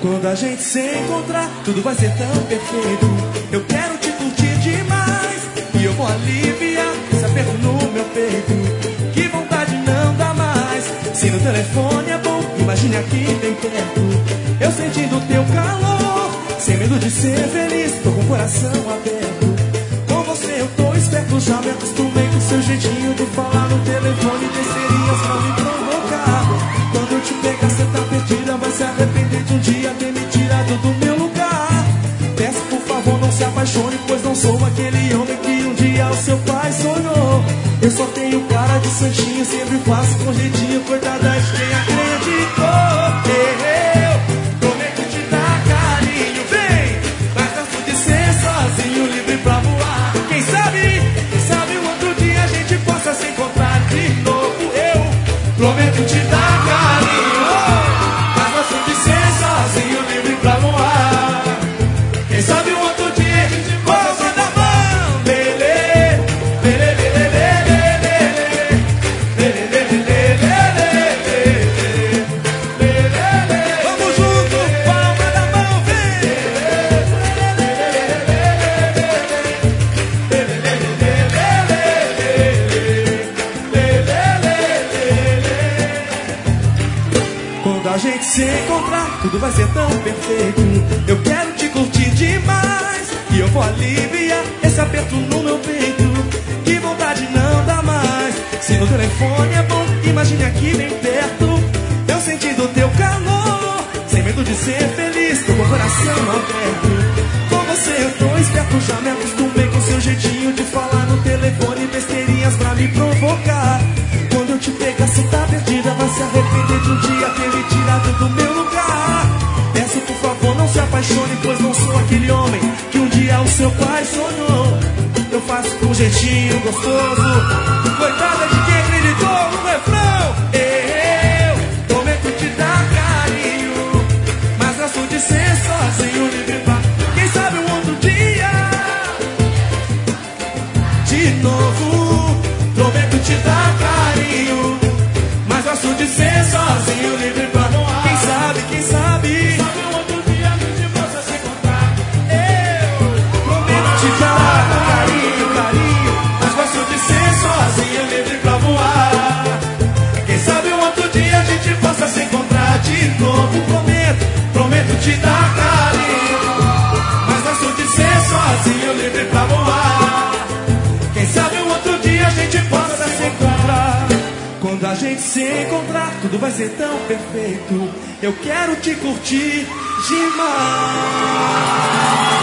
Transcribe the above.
Quando a gente se encontrar, tudo vai ser tão perfeito. Eu quero te curtir demais e eu vou aliviar esse aperto no meu peito. Que vontade não dá mais. Se no telefone é bom, imagine aqui bem perto. Eu sentindo teu calor, sem medo de ser feliz, tô com o coração aberto. Com você eu tô esperto, já me acostumei com seu jeitinho de falar no telefone, besteirinhas pra me provocar. Quando eu te pegar, cê tá perdida, vai se arrepender de um dia ter me tirado do meu lugar. Peço por favor, não se apaixone, pois não sou aquele homem que um dia o seu pai sonhou. Eu só tenho cara de santinho, sempre faço com jeitinho, coitada de quem acreditou. Eu prometo te dar carinho, vem, mas gosto de ser sozinho, livre pra voar. Quem sabe um outro dia a gente possa se encontrar de novo. Eu prometo te dar carinho, mas gosto de ser sozinho, livre pra voar. Quem sabe um outro dia a gente possa se encontrar. A gente se encontrar, tudo vai ser tão perfeito. Eu quero te curtir demais e eu vou aliviar esse aperto no meu peito. Que vontade não dá mais. Se no telefone é bom, imagine aqui bem perto. Eu sentindo teu calor, sem medo de ser feliz, tô com o coração aberto. Com você eu tô esperto, já me acostumei com seu jeitinho de falar no telefone, besteirinhas pra me provocar. Quando eu te pegar, cê tá perdida, vai se arrepender de um dia ter me tirado do meu lugar. Peço por favor, não se apaixone, pois não sou aquele homem que um dia o seu pai sonhou. Eu faço com um jeitinho gostoso, coitada de quem acreditou no refrão. Eu prometo te dar carinho, mas gosto de ser sozinho, livre pra... Quem sabe um outro dia de novo. Prometo te dar carinho, mas gosto de ser sozinho, livre pra voar. Quem sabe um outro dia a gente possa se encontrar. Eu prometo te dar carinho, mas gosto de ser sozinho, livre pra voar. Quem sabe um outro dia a gente possa se encontrar de novo. Prometo te dar carinho, mas gosto de ser sozinho, livre pra voar. Quem sabe um outro dia a gente possa se encontrar. Quando a gente se encontrar, tudo vai ser tão perfeito. Eu quero te curtir demais.